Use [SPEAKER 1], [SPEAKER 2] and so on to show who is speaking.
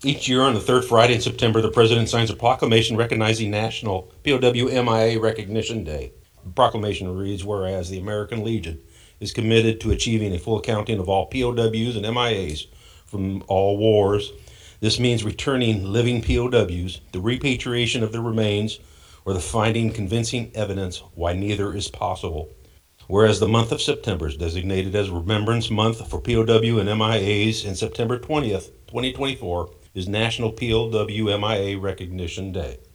[SPEAKER 1] Each year on the third Friday in September, the President signs a proclamation recognizing National POW MIA Recognition Day. The proclamation reads, whereas the American Legion is committed to achieving a full accounting of all POWs and MIAs from all wars. This means returning living POWs, the repatriation of their remains, or the finding convincing evidence why neither is possible. Whereas the month of September is designated as Remembrance Month for POW and MIAs, and September 20th, 2024 is National POW MIA Recognition Day.